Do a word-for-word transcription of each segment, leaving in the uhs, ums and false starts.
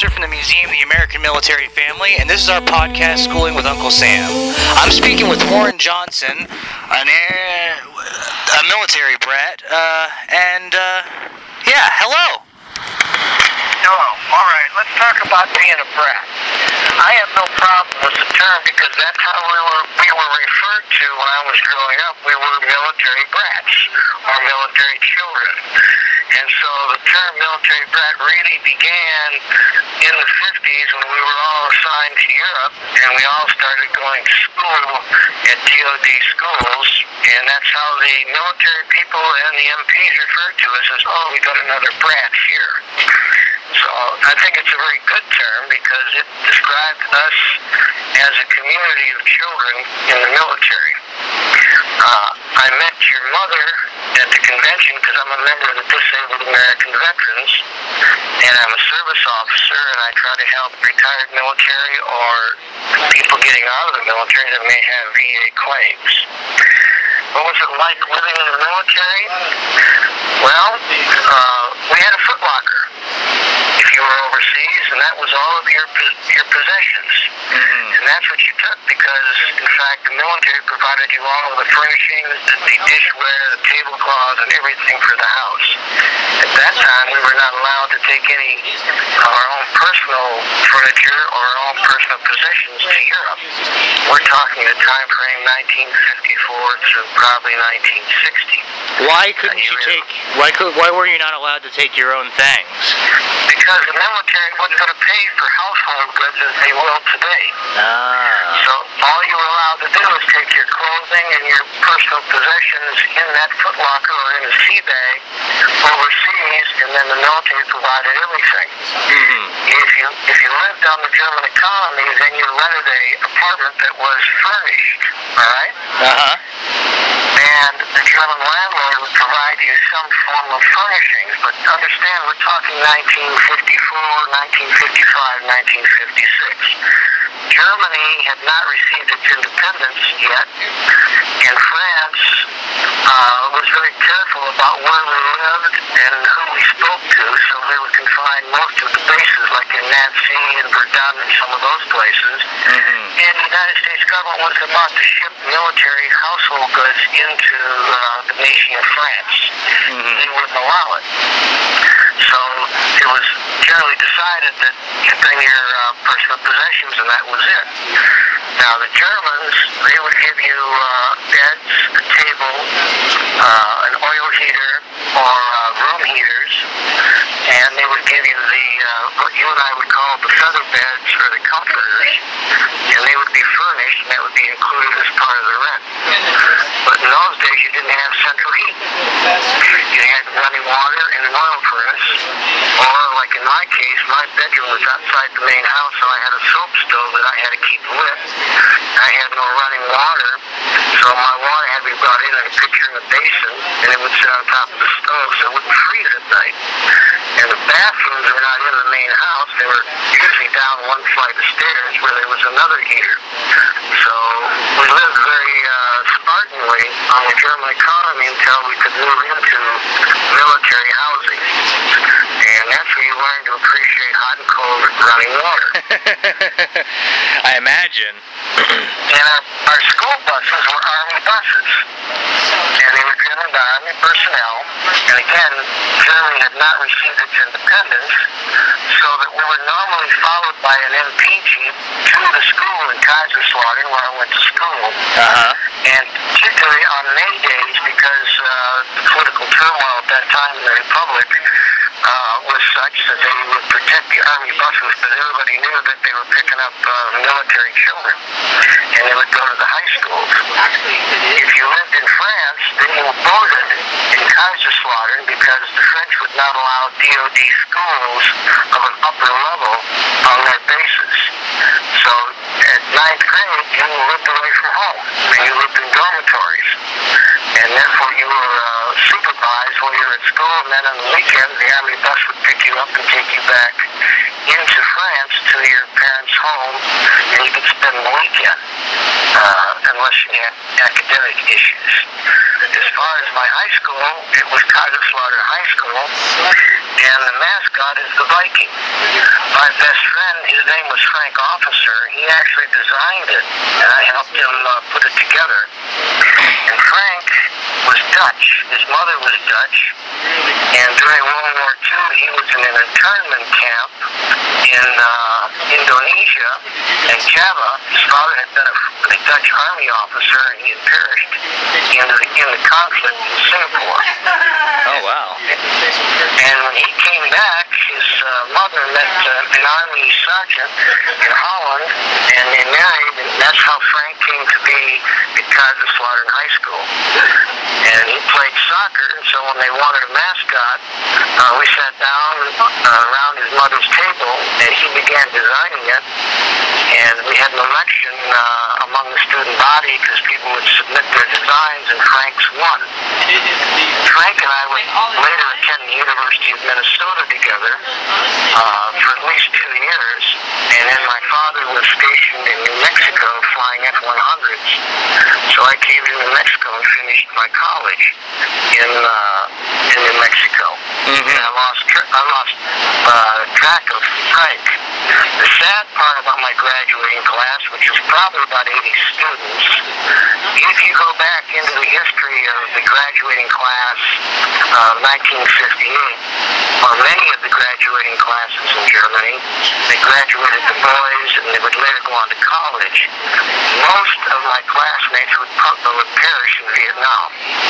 Spencer from the Museum of the American Military Family, and this is our podcast, Schooling with Uncle Sam. I'm speaking with Warren Johnson, an air, a military brat, uh, and, uh, yeah, hello. Hello. All right, let's talk about being a brat. I have no problem with the term because that's how we were we were referred to when I was growing up. We were military brats or military children. And so the term military brat really began in the fifties when we were all assigned to Europe and we all started going to school at D O D schools, and that's how the military people and the M Ps referred to us as, oh, we got another brat here. So I think it's a very good term because it described us as a community of children in the military. Uh, I met your mother at the convention because I'm a member of the Disabled American Veterans, and I'm a service officer, and I try to help retired military or people getting out of the military that may have V A claims. What was it like living in the military? Well, uh, we had a footlocker if you were overseas, and that was all of your your possessions. Mm-hmm. And that's what you took because, in fact, the military provided you all of the furnishings, the, the dishware, the tablecloths, and everything for the house. At that time, we were not allowed to take any of our own personal furniture or our own personal possessions to Europe. We're talking the time frame nineteen fifty-four to probably nineteen sixty. Why couldn't you take, why could, why were you not allowed to take your own things? Because the military wasn't going to pay for household goods as they will today. Ah. So all you were allowed to do is take your clothing and your personal possessions in that footlocker or in a sea bag overseas, and then the military provided everything. Mm-hmm. If you if you lived on the German economy, then you rented a apartment that was furnished. All right. Uh huh. And the German landlord would provide you some form of furnishings. But understand, we're talking nineteen fifty-four, nineteen fifty-five, nineteen fifty-six. Germany had not received its independence yet, and France uh, was very careful about where we lived and who we spoke to, so they would confine most of the bases, like in Nancy and Verdun and some of those places. Mm-hmm. And the United States government was about to ship military household goods into uh, the nation of France. Mm-hmm. They wouldn't allow it. So it was generally decided that you bring your uh, personal possessions, and that was it. Now the Germans, they would give you uh, beds, a table, uh, an oil heater, or uh, room heaters, and they would give you the uh, what you and I would call the feather beds or the comforters, and they would be furnished, and that would be included as part of the rent. But in those days, you didn't have central heat. You had running water and an oil furnace, or like in my case, my bedroom was outside the main house, so I had a soap stove that I had to keep lit. I had no running water, so my water had to be brought in in a pitcher in a basin, and it would sit on top of the stove so it wouldn't freeze at night. And the bathrooms were not in the main house. They were usually down one flight of stairs where there was another heater. So we lived very uh, spartanly on the German economy until we could move into military housing. And that's where you learn to appreciate hot and cold running water. I imagine. And our, our school buses were Army buses. And they were driven by Army personnel. And again, Germany had not received its independence, so that we were normally followed by an M P jeep to the school in Kaiserslautern where I went to school. Uh-huh. And particularly on May days, because uh, the political turmoil at that time in the Republic uh, was such that they would protect the Army buses, but everybody knew that they were picking up uh, military children, and they would go to the high schools. If you lived in France, then you were boarded in Kaiserslautern because the French would not allow D O D schools of an upper level on their bases. So at ninth grade, you lived away from home, and you lived in dormitories, and therefore you were uh, supervised while you were at school, and then on the weekends, the Army bus would pick you up and take you back into France to your parents' home, and you could spend the weekend, uh, unless you had academic issues. As far as my high school, it was Kaiserslautern High School, and the mascot is the Viking. My best friend, his name was Frank Officer, he actually designed it, and I helped him uh, put it together. And Frank was Dutch. His mother was Dutch, and during World War Two, he was in an internment camp in uh, Indonesia and Java. His father had been a, a Dutch army officer, and he had perished in the, in the conflict in Singapore. Oh, wow. And when he came back, his uh, mother met uh, an army sergeant in Holland, and they married, and that's how Frank came to be at Kaiserslautern High School. And he played soccer, and so when they wanted a mascot, uh, we sat down uh, around his mother's table, and he began designing it. And we had an election uh, among the student body because people would submit their designs, and Frank's won. Frank and I would later attend the University of Minnesota together uh, for at least two years. And then my father was stationed in New Mexico flying F one hundreds. So I came to New Mexico and finished my college in uh, in New Mexico. Mm-hmm. And I lost tra- I lost uh, track of Frank. The sad part about my graduating class, which was probably about eighty students, if you go back into the history of the graduating class of nineteen fifty-eight, or many of the graduating classes in Germany, they graduated the boys and they would later go on to college. Most of my classmates would, would perish in Vietnam.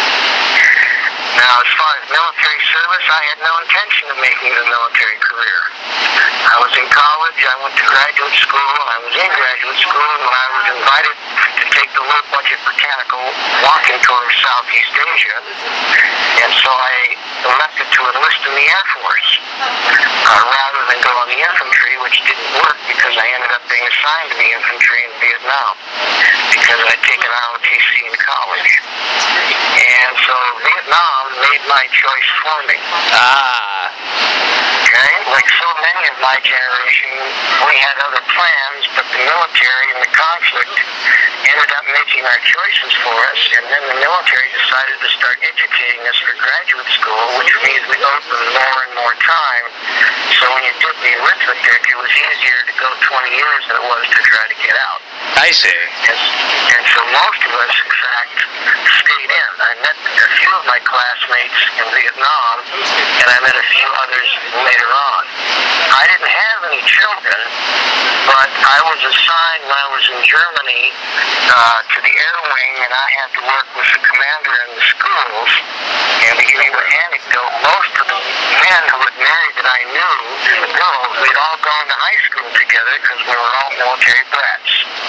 Now, as far as military service, I had no intention of making it a military career. I was in college, I went to graduate school, I was in graduate school when I was invited to take the low-budget botanical walking tour of Southeast Asia, and so I elected to enlist in the Air Force, uh, rather than go on the infantry, which didn't work because I ended up being assigned to the infantry in Vietnam, because I'd taken R O T C in college. And so Vietnam made my choice for me. Ah. Okay? Like so many of my generation, we had other plans, but the military and the conflict ended up making our choices for us, and then the military decided to start educating us for graduate school, which means we opened more and more time. So when you did the arithmetic, it was easier to go twenty years than it was to try to get out. I see. And, and so most of us, in fact, stayed in. I met a few of my classmates in Vietnam, and I met a few others later on. I didn't have any children, but I was assigned when I was in Germany uh, to the Air Wing, and I had to work with the commander in the schools. And to give you an anecdote, most of the men who had married that I knew, the girls, we'd all gone to high school together because we were all military brats.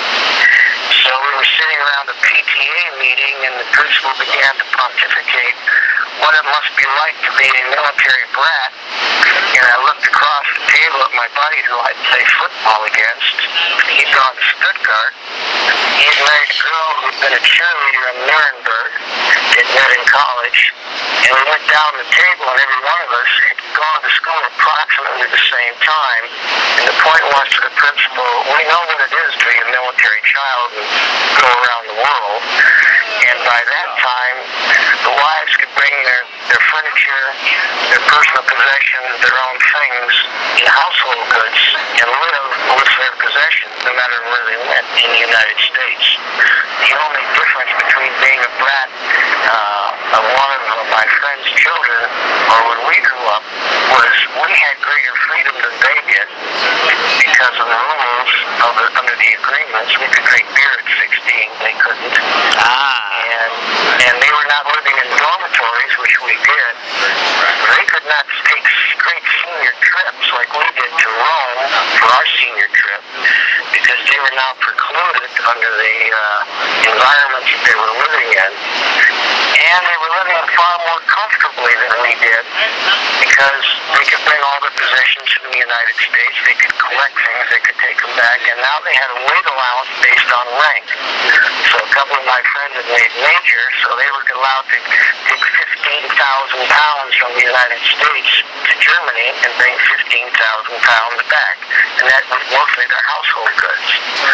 So we were sitting around a P T A meeting, and the principal began to pontificate what it must be like to be a military brat. And I looked across the table at my buddy who I'd play football against. He'd gone to Stuttgart. He had married a girl who'd been a cheerleader in Nuremberg. They'd met in college. And we went down the table, and every one of us had gone to school approximately the same time. And the point was to the principal, we know what it is to be a military child and go around the world. And by that time, the wives could bring their, their furniture, their personal possessions, their own things in household goods and live with their possessions no matter where they went in the United States. The only difference between being a brat uh, of one of my friend's children or when we grew up was we had greater freedom than they did because of the rules of the, under the agreements. We could drink beer at sixteen, they couldn't. Ah. And, and they were not living in dormitories, which we did. They could not take great senior trips like we did to Rome for our senior trip because they were now precluded under the uh, environments that they were living in. And they were living far more comfortably than we did because they could bring all their possessions to the United States, they could collect things, they could take them back, and now they had a weight allowance based on rank. So a couple of my friends had made major, so they were allowed to take fifteen thousand pounds from the United States to Germany and bring fifteen thousand pounds back. And that was mostly their household goods.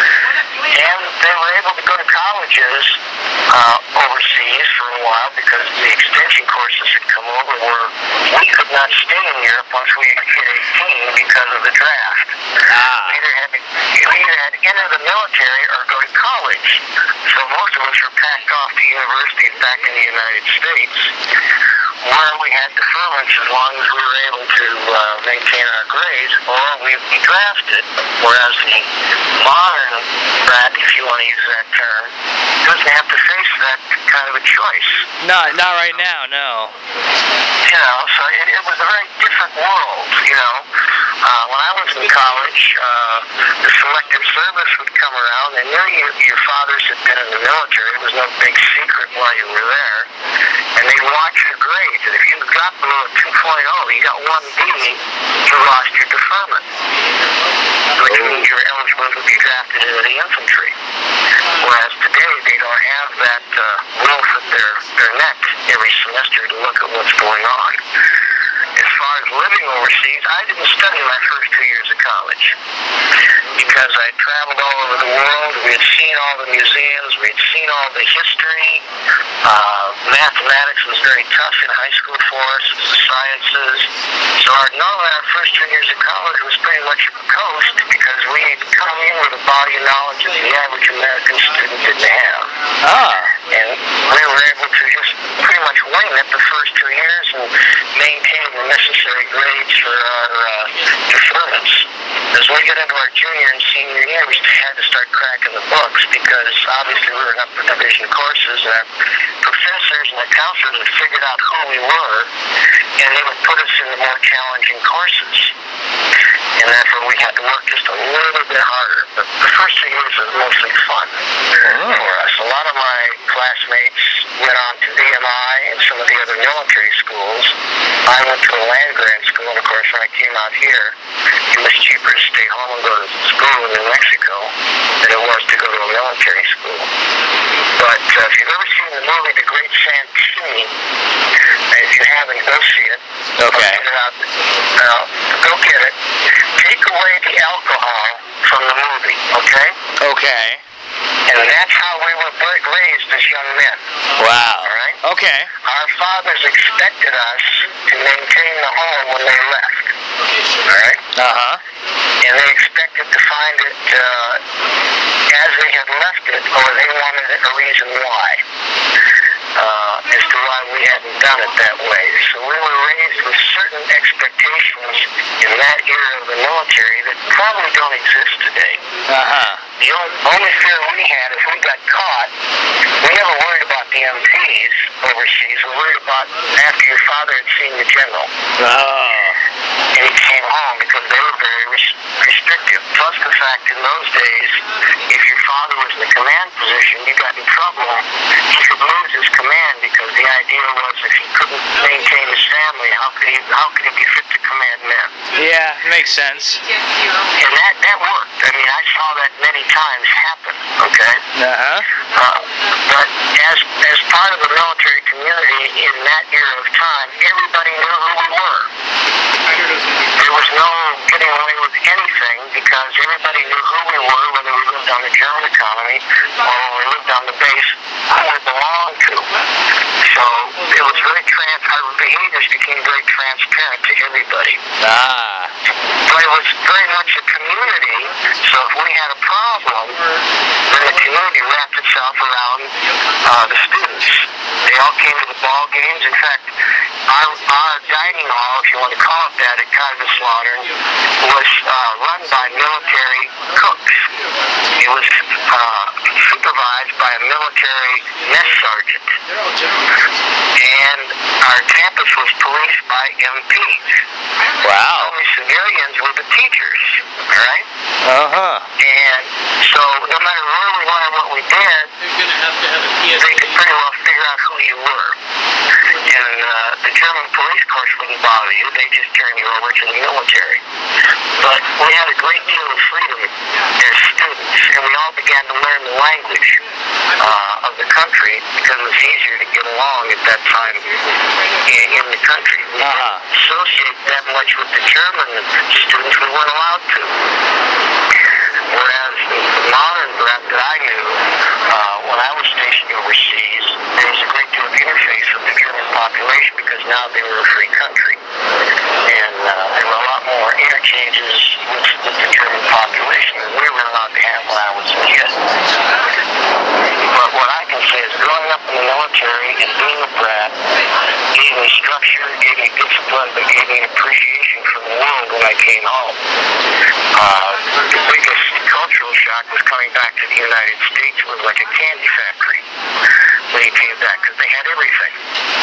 And they were able to go to colleges uh, overseas for a while because the extension courses had come over where we could not stay in Europe once we hit eighteen because of the draft. Ah. We either had to, we either had to enter the military or go to college. So most of us were packed off to universities back in the United States, where we had deferments as long as we were able to uh, maintain our grades, or we'd be drafted. Whereas the modern brat, if you want to use that term, doesn't have to face that kind of a choice. Not, not right now, no. You know, so it, it was a very different world, you know. Uh, when I was in college, uh, the selective service would come around. They knew you, your fathers had been in the military. It was no big secret while you were there. And they'd watch your grades. And if you got below a two point oh, you got one B, you lost your deferment, which means you were eligible to be drafted into the infantry. Whereas today, they don't have that uh, roof at their, their neck every semester to look at what's going on. As far as living overseas, I didn't study my first two years of college because I traveled all over the world. We had seen all the museums. We had seen all the history. Uh, mathematics was very tough in high school for us, the sciences. So our, normally our first two years of college was pretty much a coast because we had come in with a body of knowledge that the average American student didn't have. Ah. And we were able to just pretty much wing it the first two years and maintain the necessary grades for our uh, deferments. As we get into our junior and senior year, we had to start cracking the books because obviously we were in upper division courses, and our professors and our counselors had figured out who we were, and they would put us in the more challenging courses. And therefore we had to work just a little bit harder. But the first two years was mostly fun Oh. for us. A lot of my classmates went on to V M I and some of the other military schools. I went to a land grant school, and of course when I came out here, it was cheaper to stay home and go to school in New Mexico than it was to go to a military school. But uh, if you've ever seen the movie The Great Santini, if you haven't, go see it. Okay. Get it out. Uh, go get it. Take away the alcohol from the movie, okay? Okay. And that's how we were raised as young men. Wow. All right? Okay. Our fathers expected us to maintain the home when they left. All right? Uh-huh. And they expected to find it uh, as they had left it, or they wanted a reason why, uh, as to why we hadn't done it that way. So we were raised with certain expectations in that era of the military that probably don't exist today. Uh-huh. The only fear we had if we got caught, we never worried about the M Ps overseas. We worried about after your father had seen the general. Oh. And he came home because they were very res- restrictive. Plus the fact in those days, if your father was in the command position, you got in trouble, he could lose his command because the idea was if he couldn't maintain his family, how could he, how could he be fit to command men? Yeah, makes sense. And that, that worked. I mean, I saw that many times happen, okay? Uh-huh. Uh, but as as part of the military community in that era of time, everybody knew who we were. There was no getting away with anything because everybody knew who we were, whether we lived on the German economy or when we lived on the base, who we belonged to. So it was very trans. Our behaviors became very transparent to everybody. Ah. But it was very much a community, so if we had a problem, then the community wrapped itself around uh, the students. They all came to the ball games. In fact, our, our dining hall, if you want to call it that, at Kaiserslautern, was uh, run by military cooks. It was uh, supervised by a military mess sergeant. And our campus was policed by M Ps. Wow. Only civilians were the teachers, all right? Uh-huh. And so no matter where we went or what we did, they could pretty well figure out who you were. And uh, the German police course wouldn't bother you. They just turned you over to the military. But we had a great deal of freedom as students, and we all began to learn the language uh, of the country because it was easier to get along at that time in, in the country. We Uh-huh. didn't associate that much with the German students. We weren't allowed to. Whereas the modern Brett that I knew uh, when I was stationed overseas, there was a great deal of interface with the German population because now they were a free country. And uh, there were a lot more interchanges with, with the German population than we were allowed to have when I was a kid. But what I can say is growing up in the military and being a brat gave me structure, gave me discipline, but gave me an appreciation for the world when I came home. Uh, the biggest cultural shock was coming back to the United States. It was like a candy factory when you came back because they had everything.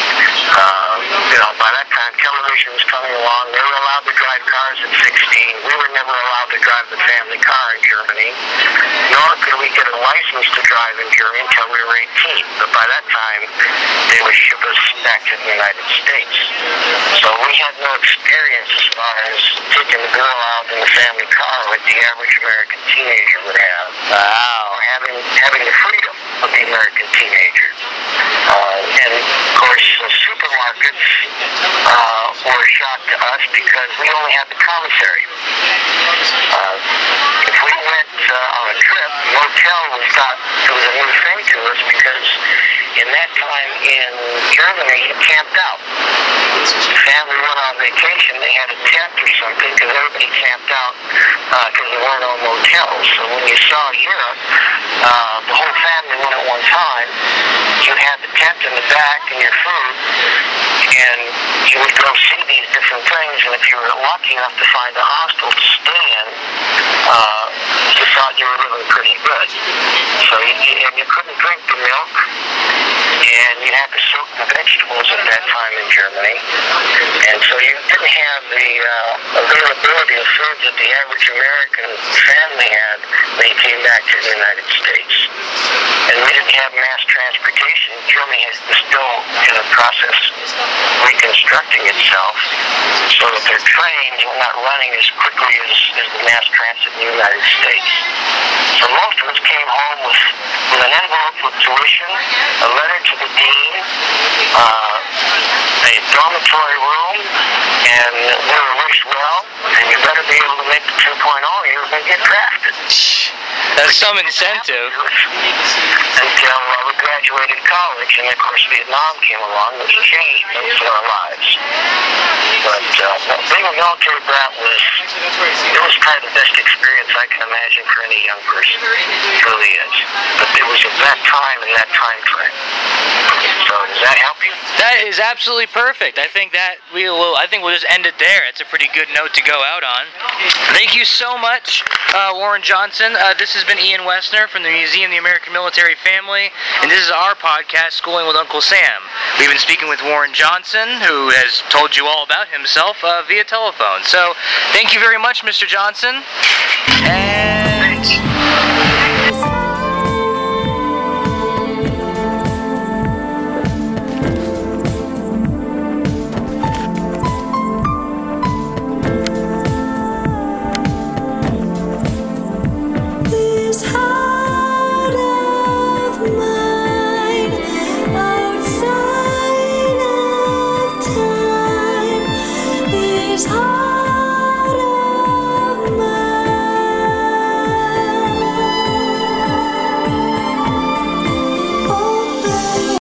Uh, you know, by that time television was coming along. They were allowed to drive cars at sixteen. We were never allowed to drive the family car in Germany, nor could we get a license to drive in Germany until we were eighteen. But by that time, they would ship us back to the United States. So we had no experience as far as taking the girl out in the family car like the average American teenager would have. Wow. Or having, having the freedom of the American teenager. Uh, and of course, the supermarkets uh, were a shock to us because we only had the commissary. Uh, if we went uh, on a trip, motel was thought it was a new thing to us because in that time in Germany, it camped out. The family went on vacation, they had a tent or something because everybody camped out because uh, there weren't no motels. So when you saw Europe, uh, the whole family went at one time. You had the tent in the back and your food, and you would go see these different things, and if you were lucky enough to find a hostel to stay in, uh, you thought you were living pretty good. So you, and you couldn't drink the milk, and you had to soak the vegetables at that time in Germany, and so you didn't have the uh, availability of food that the average American family had when he came back to the United States. And we didn't have mass transportation. Germany is still in the process of reconstructing itself so that their trains were not running as quickly as, as the mass transit in the United States. So most of us came home with, with an envelope with tuition, a letter to the dean, uh, a dormitory room, and we were wished well, and you better be able to make the two point oh or you're going to get drafted. That's some incentive. Until uh, we graduated college, and of course Vietnam came along, which changed most of our lives. But uh, being a military brat was, it was probably the best experience I can imagine for any young person. It really is. But it was at that time and that time frame. So does that help you? That is absolutely perfect. I think that we will. I think we'll just end it there. It's a pretty good note to go out on. Thank you so much, uh, Warren Johnson. Uh, this has been Ian Wessner from the Museum of the American Military Family, and this is our podcast, Schooling with Uncle Sam. We've been speaking with Warren Johnson, who has told you all about himself uh, via telephone. So, thank you very much, Mister Johnson. And